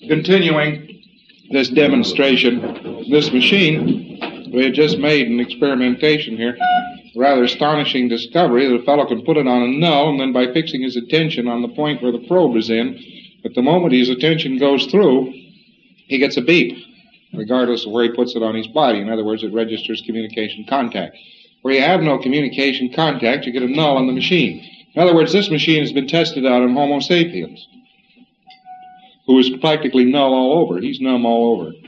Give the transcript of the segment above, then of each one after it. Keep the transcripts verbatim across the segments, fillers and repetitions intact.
Continuing this demonstration, this machine, we had just made an experimentation here, a rather astonishing discovery that a fellow can put it on a null, and then by fixing his attention on the point where the probe is in, at the moment his attention goes through, he gets a beep, regardless of where he puts it on his body. In other words, it registers communication contact. Where you have no communication contact, you get a null on the machine. In other words, this machine has been tested out on Homo sapiens, who is practically null all over. He's numb all over.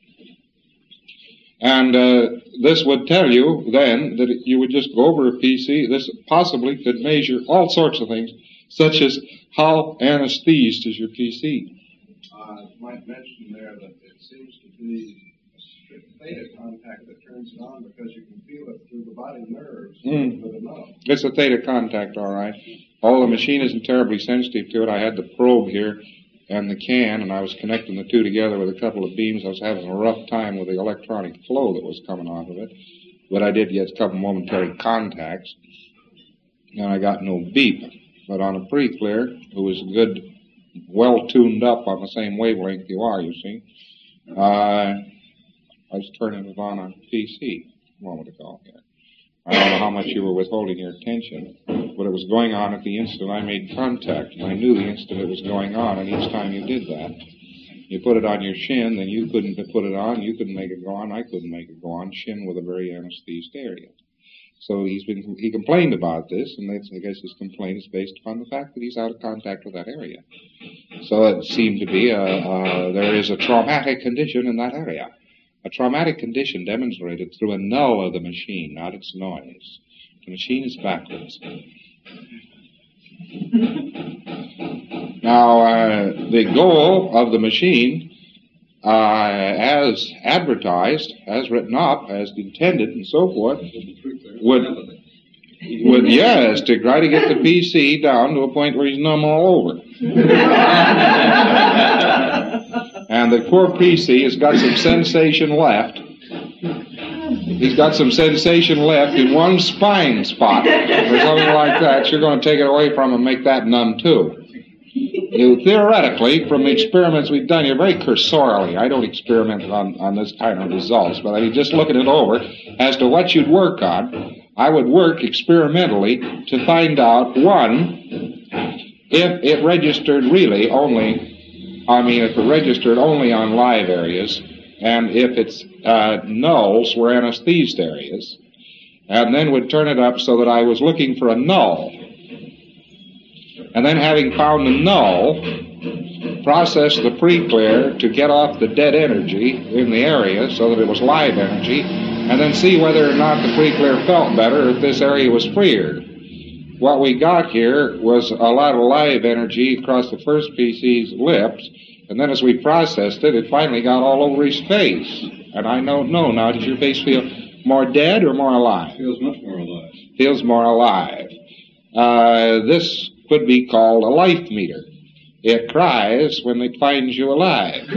And uh, this would tell you then that you would just go over a P C. This possibly could measure all sorts of things, such as how anesthesed is your P C. Uh, I might mention there that it seems to be a strict theta contact that turns it on because you can feel it through the body nerves. Mm. But enough. It's a theta contact, all right. Although the machine isn't terribly sensitive to it, I had the probe here and the can, and I was connecting the two together with a couple of beams. I was having a rough time with the electronic flow that was coming off of it, but I did get a couple momentary contacts, and I got no beep. But on a pre-clear, who was good, well tuned up on the same wavelength you are, you see, uh, I was turning it on on P C a moment ago here. I don't know how much you were withholding your attention, but it was going on at the instant I made contact, and I knew the instant it was going on, and each time you did that, you put it on your shin, then you couldn't put it on, you couldn't make it go on, I couldn't make it go on, shin with a very anesthesed area. So he's been, he complained about this, and that's, I guess his complaint is based upon the fact that he's out of contact with that area. So it seemed to be, a, a, there is a traumatic condition in that area. A traumatic condition demonstrated through a null of the machine, not its noise. The machine is backwards. Now, uh, the goal of the machine, uh, as advertised, as written up, as intended, and so forth, would, would yes, to try to get the P C down to a point where he's numb all over. And the poor P C has got some sensation left. He's got some sensation left in one spine spot, or something like that. You're going to take it away from him and make that numb too. You, theoretically, from the experiments we've done here, very cursorily, I don't experiment on, on this kind of results, but I mean, just looking it over as to what you'd work on, I would work experimentally to find out, one, if it registered really only, I mean, if it registered only on live areas, and if its uh, nulls were anesthesed areas, and then would turn it up so that I was looking for a null. And then having found a null, process the pre-clear to get off the dead energy in the area so that it was live energy, and then see whether or not the pre-clear felt better if this area was freer. What we got here was a lot of live energy across the first P C's lips, and then as we processed it, it finally got all over his face. And I don't know now, does your face feel more dead or more alive? Feels much more alive. Feels more alive. Uh, this could be called a life meter. It cries when it finds you alive.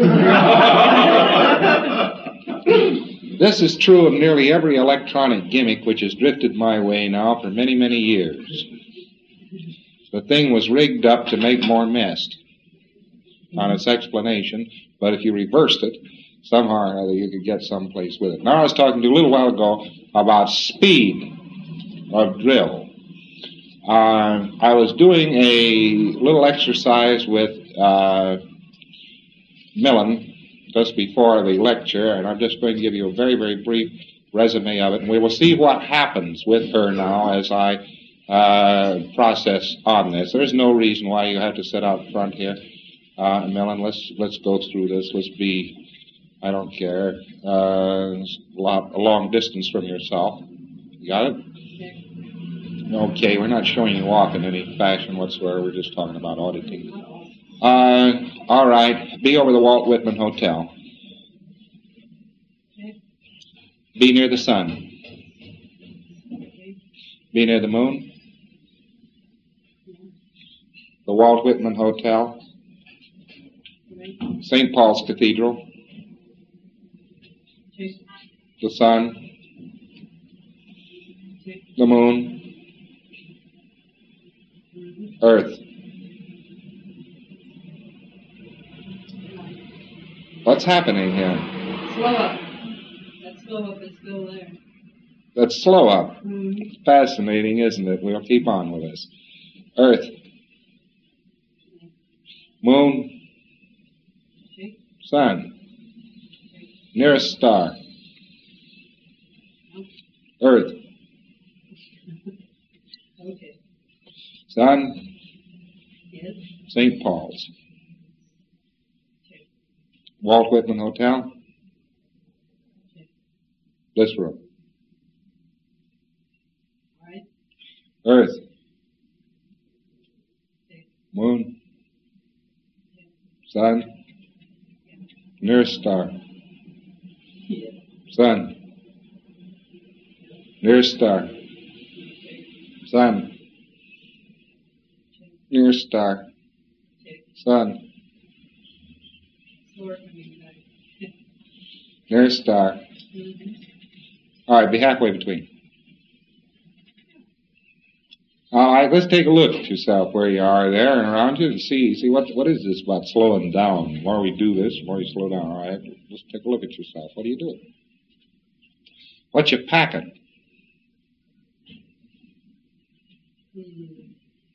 This is true of nearly every electronic gimmick which has drifted my way now for many, many years. The thing was rigged up to make more mess on its explanation, but if you reversed it, somehow or other you could get someplace with it. Now I was talking to you a little while ago about speed of drill. Uh, I was doing a little exercise with uh, Millen just before the lecture, and I'm just going to give you a very, very brief resume of it, and we will see what happens with her now as I uh, process on this. There's no reason why you have to sit out front here, uh, Millen. Let's let's go through this. Let's be, I don't care, uh, a, lot, a long distance from yourself. You got it? Okay, we're not showing you off in any fashion whatsoever. We're just talking about auditing. Uh, all right. Be over the Walt Whitman Hotel. Be near the sun. Be near the moon. The Walt Whitman Hotel. Saint Paul's Cathedral. The sun. The moon. Earth. What's happening here? Slow up. That slow up is still there. That's slow up. Mm-hmm. It's fascinating, isn't it? We'll keep on with this. Earth. Moon. Okay. Sun. Nearest star. Earth. Okay. Sun. Yes. Saint Paul's. Okay. Walt Whitman Hotel. Okay. This room. All right. Earth. Okay. Moon. Okay. Sun. Yeah. Nearest star. Yeah. Sun. Nearest star. Okay. Sun. Okay. Nearest star. Okay. Sun. Slower coming back. Nearest star. Mm-hmm. All right, be halfway between. All right, let's take a look at yourself where you are there and around you and see see what what is this about slowing down. The more we do this, the more you slow down. All right, let's take a look at yourself. What are you doing? What you packing? Hmm.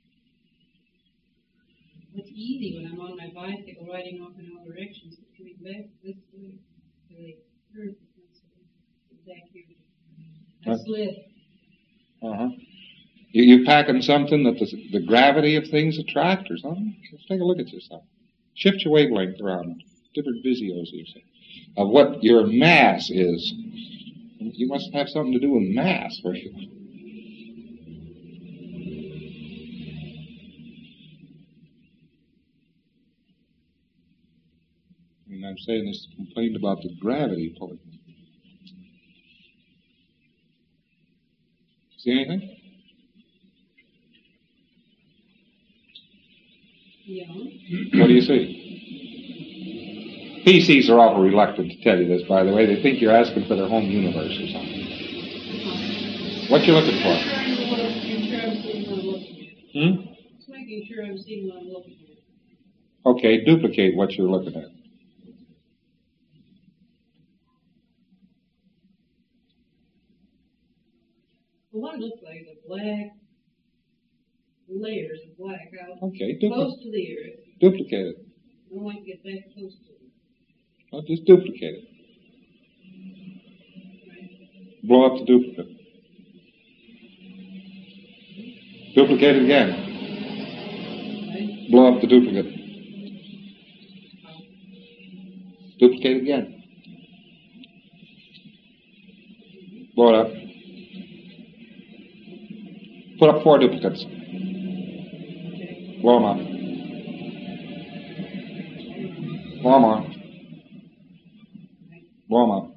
It's easy when I'm on my bicycle riding off in all directions. It's coming back this way. The earth is not so back here. I Huh? slid. Uh-huh. You, you packing something that the, the gravity of things attract or something? Let's take a look at yourself. Shift your wavelength around. Different visios you say. Of what your mass is. You must have something to do with mass for you. I mean, I'm saying this complaint about the gravity pulling. See anything? Yeah. What do you see? P Cs are awful reluctant to tell you this, by the way. They think you're asking for their home universe or something. What you looking for? Trying to look, make sure I'm seeing what I'm looking at. Hmm? Just making sure I'm seeing what I'm looking at. Okay, duplicate what you're looking at. Well, what it looks like is a black layers of black out Okay, close dupli- to the earth. duplicate it. I don't like to get that close to it. Well, just duplicate it. Right? Blow up the duplicate. Duplicate it again. Right? Blow up the duplicate. Duplicate it again. Blow it up. Put up four duplicates. Okay. Blow them up. Blow them up. Blow them up.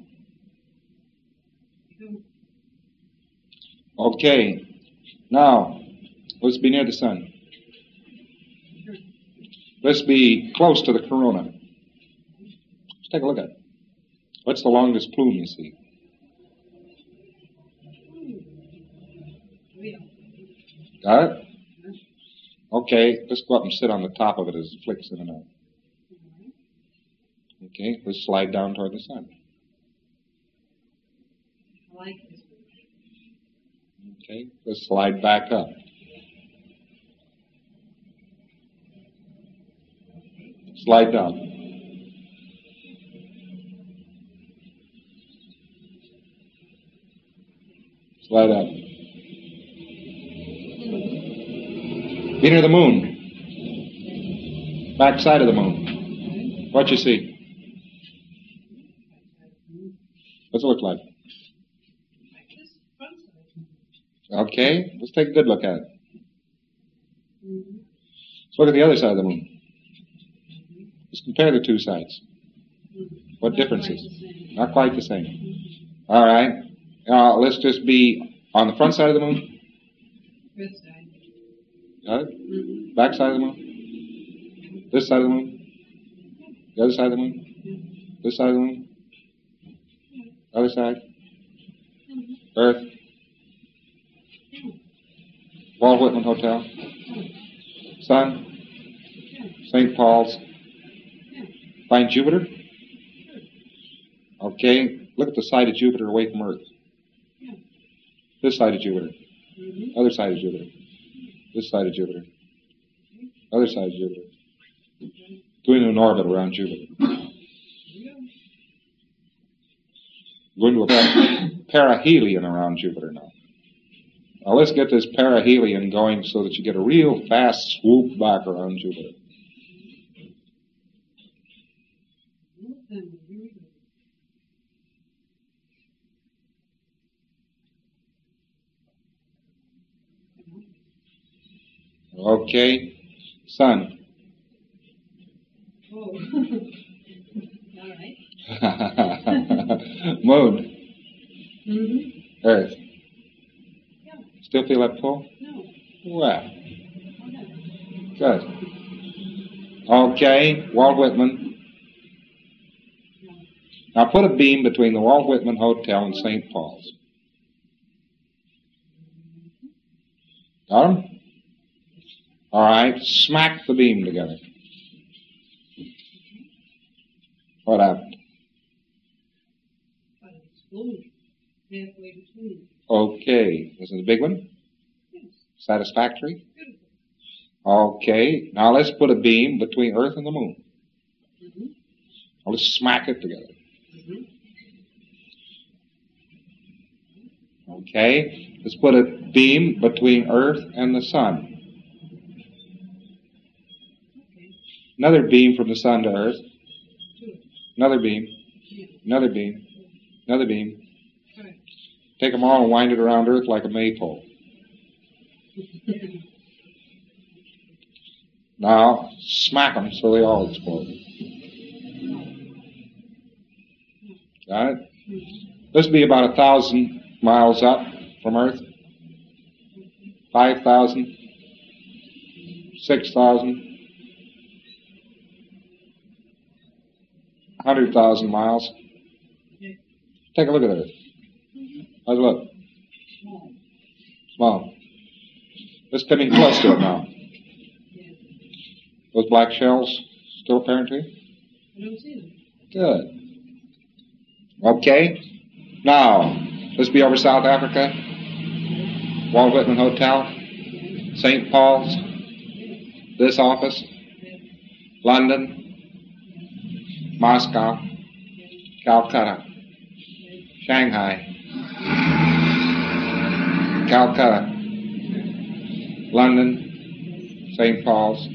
Okay. Now, let's be near the sun. Let's be close to the corona. Let's take a look at it. What's the longest plume you see? Got it? Okay, let's go up and sit on the top of it as it flicks in and out. Okay, let's slide down toward the sun. I like this. Okay, let's slide back up. Slide down. Slide up. Be near the moon. Back side of the moon. What you see? What's it look like? Like this front side. Okay, let's take a good look at it. Mm-hmm. Let's look at the other side of the moon. Let's compare the two sides. Mm-hmm. What Not differences? quite the same. Not quite the same. Mm-hmm. All right. Uh, let's just be on the front side of the moon. This side. Got it? Mm-hmm. Back side of the moon. This side of the moon. The other side of the moon. Mm-hmm. This side of the moon. Other side. Mm-hmm. Earth. Walt Whitman Hotel. Sun. Saint Paul's. Find Jupiter. Okay, look at the side of Jupiter away from Earth. Yeah. This side of Jupiter. Mm-hmm. Other side of Jupiter. This side of Jupiter. Other side of Jupiter. Doing an orbit around Jupiter. Going to a perihelion around Jupiter now. Now let's get this perihelion going so that you get a real fast swoop back around Jupiter. Okay. Sun. Oh. All right. Moon. Mm-hmm. Earth. Yeah. Still feel that pull? No. Well, Okay. good. Okay, Walt Whitman. No. Now put a beam between the Walt Whitman Hotel and Saint Paul's. Got 'em? All right, smack the beam together. What happened? But it's explosion. Halfway between. Okay, this is a big one? Yes. Satisfactory? Beautiful. Okay, now let's put a beam between Earth and the Moon. Mm-hmm. Now let's smack it together. Mm-hmm. Okay, let's put a beam between Earth and the Sun. Okay. Another beam from the Sun to Earth. Good. Another beam. Yeah. Another beam. Another beam. Right. Take them all and wind it around Earth like a maypole. Now, smack them so they all explode. Got it? This will be about a thousand miles up from Earth. Five thousand. Six thousand. Hundred thousand miles. Take a look at Earth. How's it look? Small. Small. Let's come in close to it now. Yeah. Those black shells still apparent to you? I don't see them. Good. Okay. Now, let's be over South Africa. Walt Whitman Hotel. Saint Paul's. This office. London. Moscow. Calcutta. Shanghai. Calcutta. London. Saint Paul's.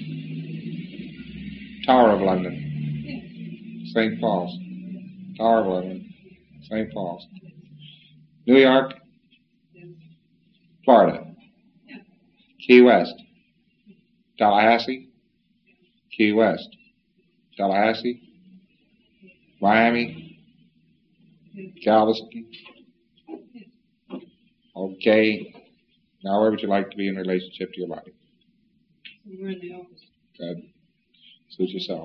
Tower of London. Saint Paul's. Tower of London. Saint Paul's. New York. Florida. Key West. Tallahassee. Key West. Tallahassee. Miami. Galveston. Okay. Now where would you like to be in relationship to your body? We're in the office. Good. Suit yourself.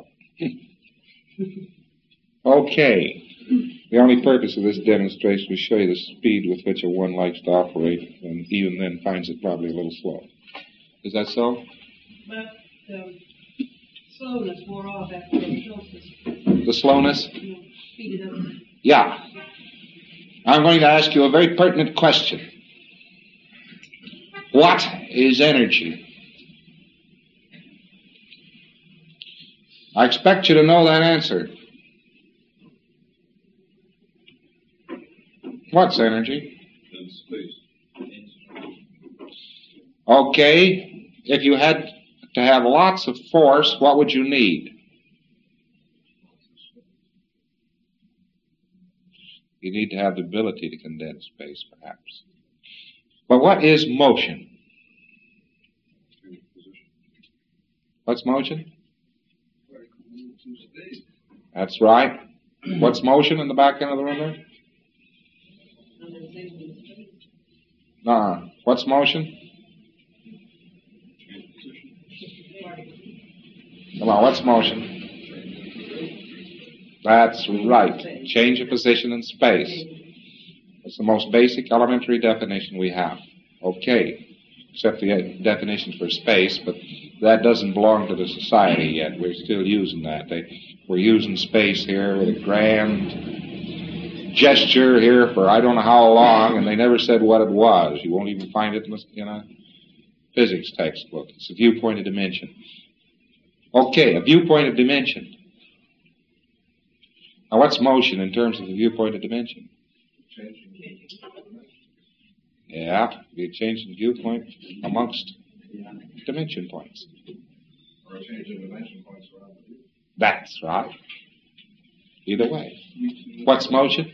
Okay. The only purpose of this demonstration is to show you the speed with which a one likes to operate, and even then finds it probably a little slow. Is that so? But um, slowness wore off after the solstice. The slowness? You know, speed it up. Yeah. I'm going to ask you a very pertinent question. What is energy? I expect you to know that answer. What's energy? Okay, if you had to have lots of force, what would you need? You need to have the ability to condense space, perhaps. But what is motion? What's motion? That's right. What's motion in the back end of the room there? Uh-uh. What's motion? Come on, what's motion? That's right. Change of position in space. It's the most basic elementary definition we have. Okay. Except the definition for space, but that doesn't belong to the society yet. We're still using that. They, we're using space here with a grand gesture here for I don't know how long, and they never said what it was. You won't even find it in a, in a physics textbook. It's a viewpoint of dimension. Okay, a viewpoint of dimension. Now, what's motion in terms of the viewpoint of dimension? Yeah, be a change in viewpoint amongst dimension points. Or a change in dimension points around the view. That's right. Either way. What's motion?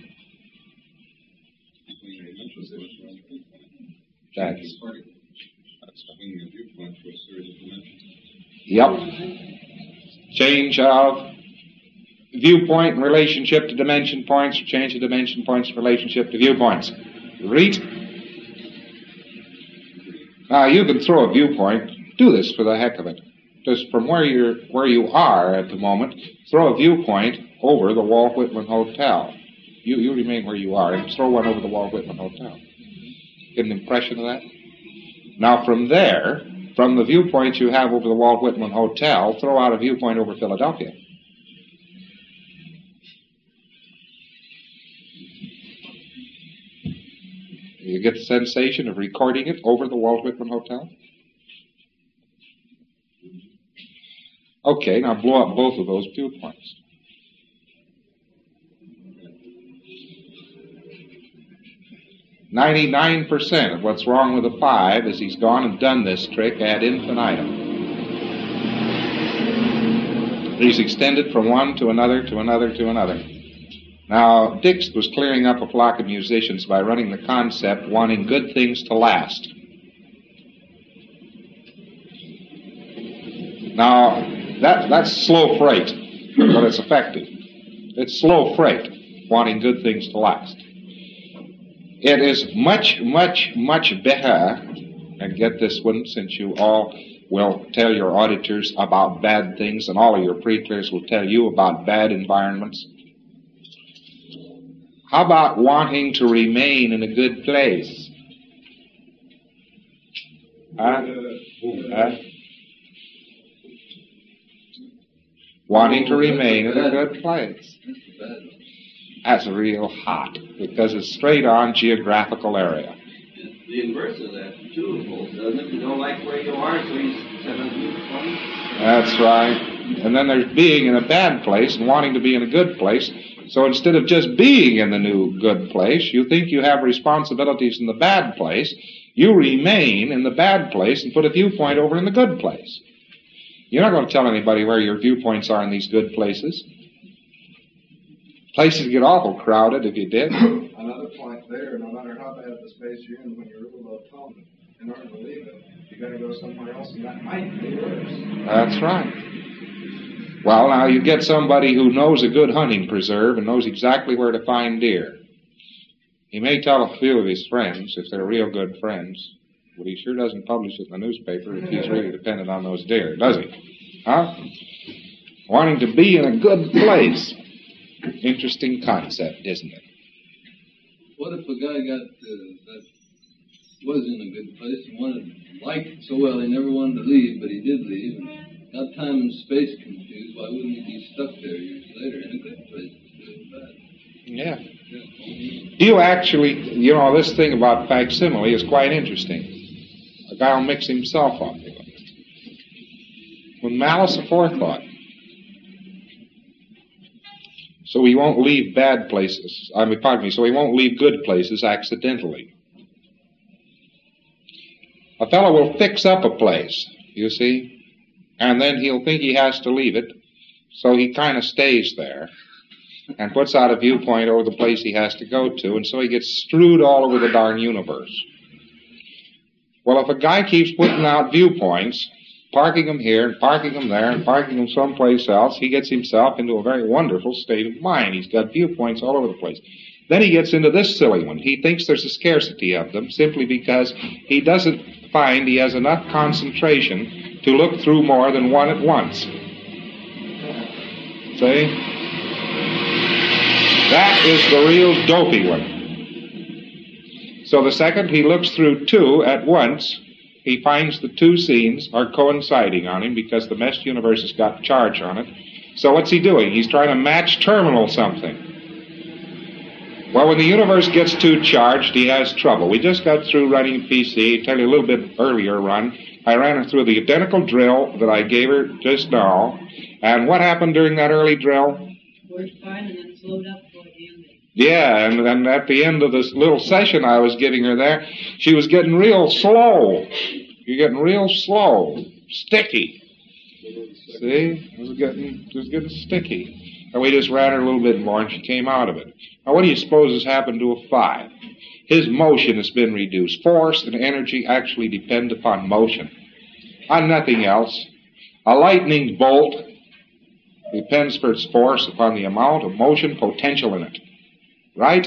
That's. Yep. Change of viewpoint in relationship to dimension points, or change of dimension points in relationship to viewpoints. Read. Now you can throw a viewpoint. Do this for the heck of it. Just from where you're, where you are at the moment, throw a viewpoint over the Walt Whitman Hotel. You, you remain where you are and throw one over the Walt Whitman Hotel. Get an impression of that? Now from there, from the viewpoint you have over the Walt Whitman Hotel, throw out a viewpoint over Philadelphia. You get the sensation of recording it over the Walt Whitman Hotel? Okay, now blow up both of those viewpoints. Ninety-nine percent of what's wrong with the five is he's gone and done this trick ad infinitum. He's extended from one to another to another to another. Now, Dix was clearing up a flock of musicians by running the concept wanting good things to last. Now, that, that's slow freight, but it's effective. It's slow freight, wanting good things to last. It is much, much, much better, and get this one since you all will tell your auditors about bad things and all of your preachers will tell you about bad environments. How about wanting to remain in a good place? Huh? Huh? Wanting to remain in a good place. That's real hot because it's straight on geographical area. It's the inverse of that, too, doesn't it? You don't like where you are, so he's seventeen, twenty. That's right. And then there's being in a bad place and wanting to be in a good place. So instead of just being in the new good place, you think you have responsibilities in the bad place. You remain in the bad place and put a viewpoint over in the good place. You're not going to tell anybody where your viewpoints are in these good places. Places get awful crowded if you did. Another point there, no matter how bad the space you're in, when you're real low tone, in order to leave it, you got to go somewhere else, and that might be worse. That's right. Well, now you get somebody who knows a good hunting preserve and knows exactly where to find deer. He may tell a few of his friends, if they're real good friends, but he sure doesn't publish it in the newspaper if he's really dependent on those deer, does he? Huh? Wanting to be in a good place. Interesting concept, isn't it? What if a guy got uh, that was in a good place and wanted liked it so well he never wanted to leave, but he did leave, and got time and space confused? Why wouldn't he be stuck there years later in a good place instead of bad? Yeah. You actually, you know, this thing about facsimile is quite interesting. A guy will mix himself up with malice aforethought. So he won't leave bad places, I mean, pardon me, so he won't leave good places accidentally. A fellow will fix up a place, you see, and then he'll think he has to leave it, so he kind of stays there and puts out a viewpoint over the place he has to go to, and so he gets strewed all over the darn universe. Well, if a guy keeps putting out viewpoints, parking them here and parking them there and parking them someplace else, he gets himself into a very wonderful state of mind. He's got viewpoints all over the place. Then he gets into this silly one. He thinks there's a scarcity of them simply because he doesn't find he has enough concentration to look through more than one at once. See? That is the real dopey one. So the second he looks through two at once, he finds the two scenes are coinciding on him because the meshed universe has got charge on it. So what's he doing? He's trying to match terminal something. Well, when the universe gets too charged, he has trouble. We just got through running P C. Tell you a little bit earlier run. I ran her through the identical drill that I gave her just now. And what happened during that early drill? Worked fine and then slowed up toward the end. Yeah, and then at the end of this little session I was giving her there, she was getting real slow. You're getting real slow, sticky. See? It was getting, it was getting sticky. And we just ran her a little bit more and she came out of it. Now what do you suppose has happened to a five? His motion has been reduced. Force and energy actually depend upon motion, on nothing else. A lightning bolt depends for its force upon the amount of motion potential in it. Right?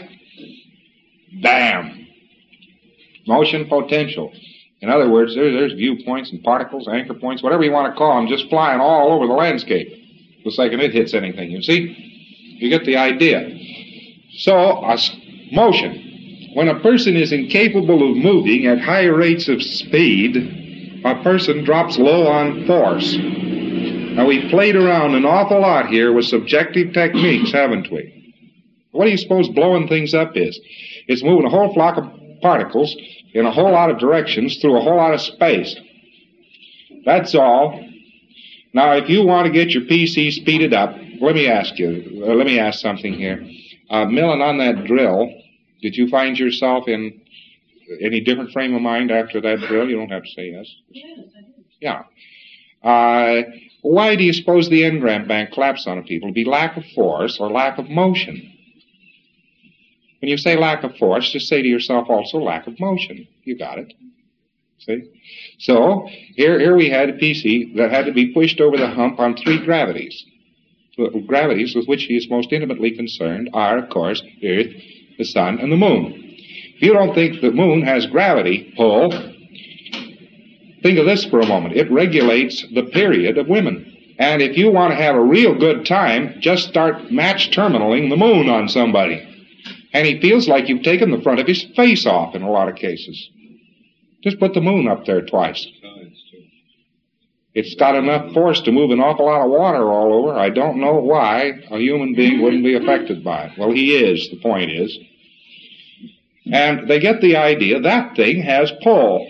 Bam! Motion potential. In other words, there, there's viewpoints and particles, anchor points, whatever you want to call them, just flying all over the landscape the second it hits anything, you see? You get the idea. So, uh, motion. When a person is incapable of moving at high rates of speed, a person drops low on force. Now, we've played around an awful lot here with subjective techniques, haven't we? What do you suppose blowing things up is? It's moving a whole flock of particles in a whole lot of directions through a whole lot of space. That's all. Now, if you want to get your P C speeded up, let me ask you, uh, let me ask something here. Uh, milling on that drill, did you find yourself in any different frame of mind after that drill? You don't have to say yes. Yes, I did. Yeah. Uh, why do you suppose the engram bank collapsed on people? It'd be lack of force or lack of motion. When you say lack of force, just say to yourself also lack of motion. You got it. See? So, here, here we had a P C that had to be pushed over the hump on three gravities. The gravities with which he is most intimately concerned are, of course, Earth, the Sun, and the Moon. If you don't think the Moon has gravity pull, think of this for a moment. It regulates the period of women. And if you want to have a real good time, just start match terminaling the Moon on somebody. And he feels like you've taken the front of his face off in a lot of cases. Just put the Moon up there twice. It's got enough force to move an awful lot of water all over. I don't know why a human being wouldn't be affected by it. Well, he is, the point is. And they get the idea that thing has pull.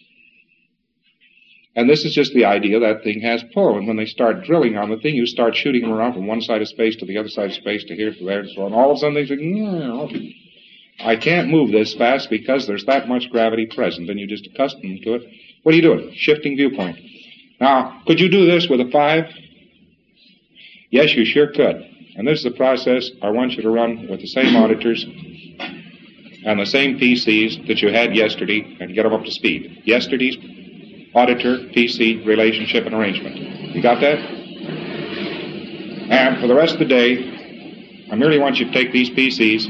And this is just the idea that thing has pull. And when they start drilling on the thing, you start shooting them around from one side of space to the other side of space to here to there and so on. All of a sudden they say, no, I can't move this fast because there's that much gravity present. And you just accustom them to it. What are you doing? Shifting viewpoint. Now, could you do this with a five? Yes, you sure could. And this is the process I want you to run with the same auditors and the same P Cs that you had yesterday and get them up to speed. Yesterday's auditor, P C, relationship, and arrangement. You got that? And for the rest of the day, I merely want you to take these P Cs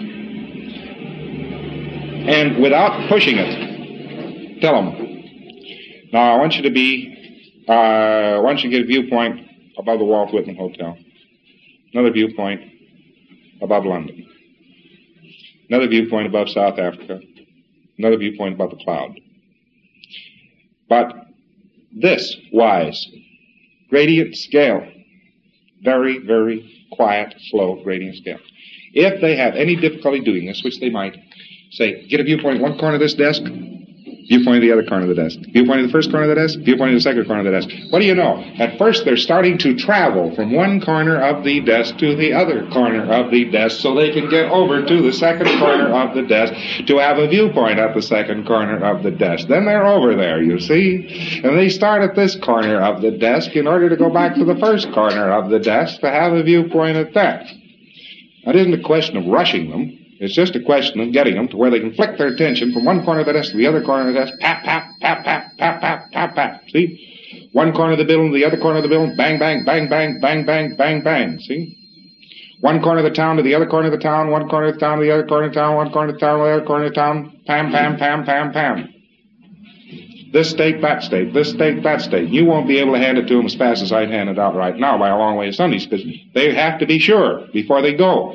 and without pushing it, tell them. Now, I want you to be Uh, why don't you get a viewpoint above the Walt Whitman Hotel? Another viewpoint above London. Another viewpoint above South Africa. Another viewpoint above the cloud. But this wise gradient scale, very, very quiet, slow gradient scale. If they have any difficulty doing this, which they might, say, get a viewpoint in one corner of this desk, viewpoint of the other corner of the desk. Viewpoint of the first corner of the desk. Viewpoint of the second corner of the desk. What do you know? At first, they're starting to travel from one corner of the desk to the other corner of the desk so they can get over to the second corner of the desk to have a viewpoint at the second corner of the desk. Then they're over there, you see. And they start at this corner of the desk in order to go back to the first corner of the desk to have a viewpoint at that. That isn't a question of rushing them. It's just a question of getting them to where they can flick their attention from one corner of the desk to the other corner of the desk. Pap, pap, pap, pap, pap, pap, pap, pap. See? One corner of the building, the other corner of the building. Bang, bang, bang, bang, bang, bang, bang, bang. See? One corner of the town to the other corner of the town. One corner of the town to the other corner of the town. One corner of the town to the other corner of the town. Pam, pam, pam, pam, pam. This state, that state. This state, that state. You won't be able to hand it to them as fast as I'd hand it out right now by a long way of Sundays because they have to be sure before they go.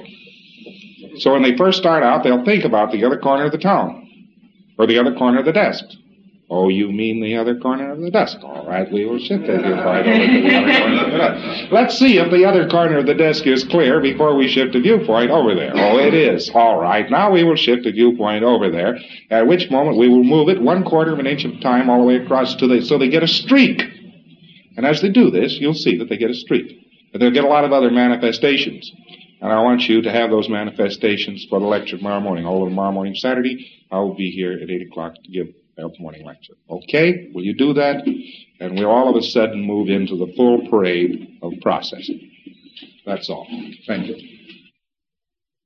So when they first start out, they'll think about the other corner of the town or the other corner of the desk. Oh, you mean the other corner of the desk. All right, we will shift it viewpoint over to the other corner of the desk. Let's see if the other corner of the desk is clear before we shift the viewpoint over there. Oh, it is. All right, now we will shift the viewpoint over there, at which moment we will move it one quarter of an inch of time all the way across to the, so they get a streak. And as they do this, you'll see that they get a streak. But they'll get a lot of other manifestations. And I want you to have those manifestations for the lecture tomorrow morning. All tomorrow morning, Saturday, I will be here at eight o'clock to give a morning lecture. Okay? Will you do that? And we'll all of a sudden move into the full parade of processing. That's all. Thank you.